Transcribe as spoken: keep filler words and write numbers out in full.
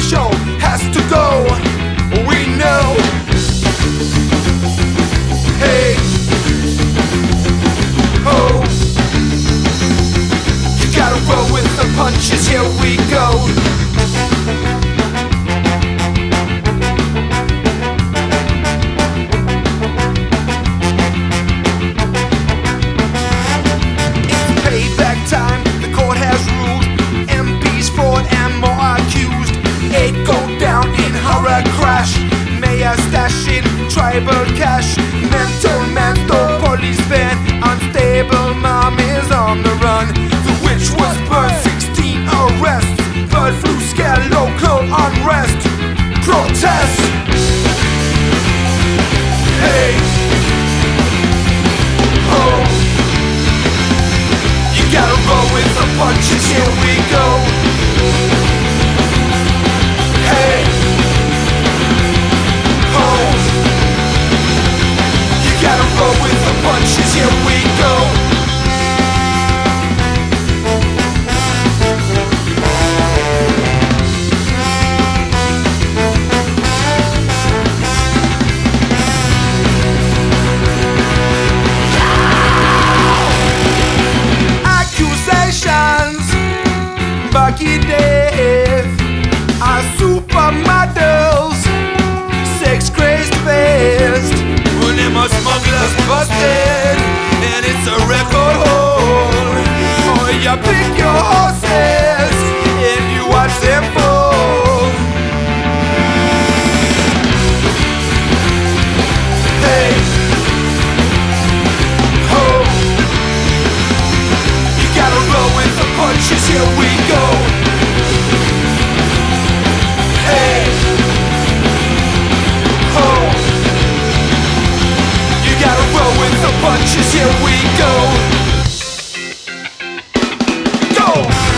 show has to go. We know. Hey, oh, you gotta roll with the punches. Here we go. Time, the court has ruled. M Ps fraud and more accused. It go down in horror crash. Mayor stashing tribal cash. Mental, mental police van. Unstable mom is on the run. The witch was burned, sixteen arrests. Bird flu scare, local unrest. Protest. Hey, oh, gotta roll with the punches, here we go. Hey, oh, you gotta roll with the punches, here we go. Bucky Dave are supermodels, sex crazed faced. When them are smugglers busted, and it's a record hold. Or you pick your horses and you watch them fall. Hey, oh, you gotta roll with the punches, here we go. Hey, oh, you gotta roll with the punches, here we go. Go!